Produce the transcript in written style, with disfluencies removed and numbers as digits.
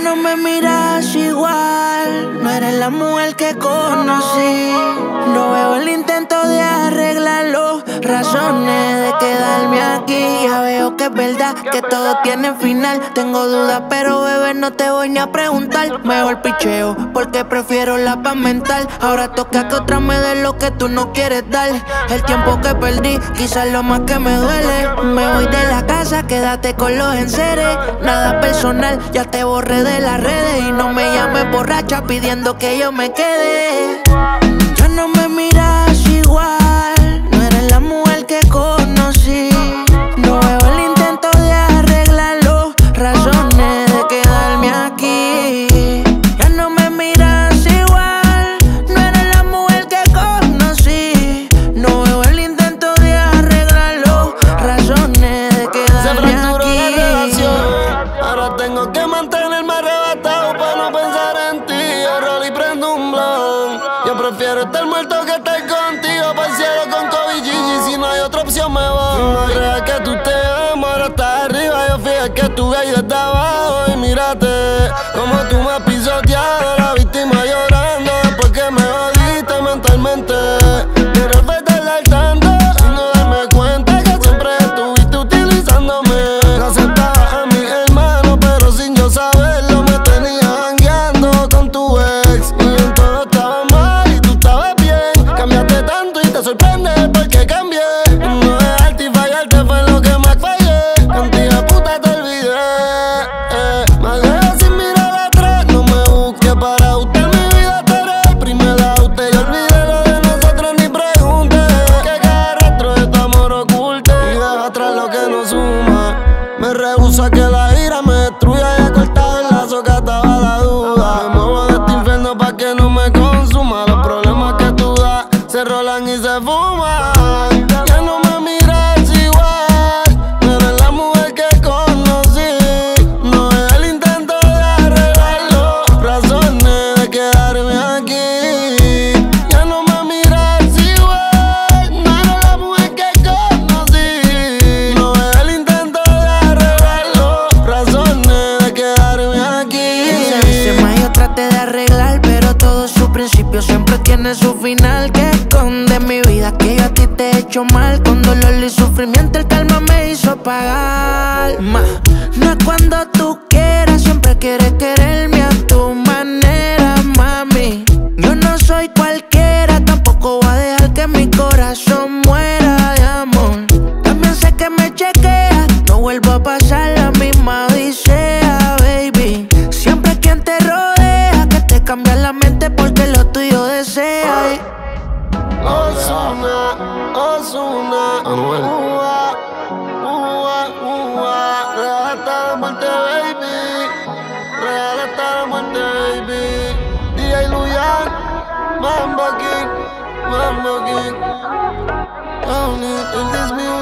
no me miras igual, no eres la mujer que conocí. No veo el intento de arreglarlo, razones de quedarme aquí. Ya veo que es verdad que todo tiene final. Tengo dudas, pero bebé, no te voy ni a preguntar. Mejor picheo, porque prefiero la paz mental. Ahora toca que otra me dé lo que tú no quieres dar. El tiempo que perdí, quizás lo más que me duele. Me voy de la casa, quédate con los enseres. Nada personal, ya te borré de las redes. Y no me llames borracha pidiendo que yo me quede. Ya no me miras igual, no eres la mujer que conocí. No veo el intento de arreglarlo, razones de quedarme aquí. Ya no me miras igual, no eres la mujer que conocí. No veo el intento de arreglarlo, razones de quedarme aquí. Ahora tengo que mantenerme arrebatado para no pensar en ti. Rolo y prendo un blon. Yo prefiero estar muerto que estar contigo. Por cielo con Kobe Gigi, si no hay otra opción me voy. No creas que tú te amo, ahora estás arriba. Yo fíjate que estuve ahí desde abajo. Y mírate como tú me has pisoteado. La víctima llorando después que me jodiste mentalmente. Quiero perderle al tanto sin no darme cuenta que siempre estuviste utilizándome. No aceptaba a mi hermano, pero sin yo saberlo me tenía jangueando con tu ex. Y en todo estaba mal y tú estabas bien. Cambiaste tanto y te sorprende porque cambié. No dejarte y fallarte fue lo que más fallé. Contigo puta te olvidé. Me alejé sin mirar atrás. No me busques para usted mi vida, tú eres el primer usted. Yo olvidé lo de nosotros ni pregunté. Que cada rastro de tu amor oculte y deja atrás lo que nos suma. Me rehúso a que la ira me destruya y he cortado el lazo que ataba la duda. Me muevo de este infierno pa' que no me consuma. Los problemas que tú das se rolan y se fuman. Ya no me miras igual, no eres la mujer que conocí. No es el intento de arreglarlo, razones de quedarme aquí. Ya no me miras igual, no eres la mujer que conocí. No es el intento de arreglarlo, razones de quedarme aquí. Se dice más, yo traté de arreglar, pero todo su principio siempre tiene su final. Que esconde mi vida, que yo a ti te he hecho mal. Con dolor y sufrimiento el calma me hizo pagar. No es cuando tú quieras, siempre quieres quererme a tu manera, mami. Yo no soy cualquiera, tampoco voy a dejar que mi corazón muera de amor. También sé que me chequeas, no vuelvo a pasar la misma odisea, baby. Siempre quien te rodea, que te cambia la mente porque lo tuyo desea. Ozuna, Ozuna, Anuel. Real hasta la muerte, baby. Real hasta la muerte, baby. DJ Luyan, Mambo King, Mambo King. Only in this music.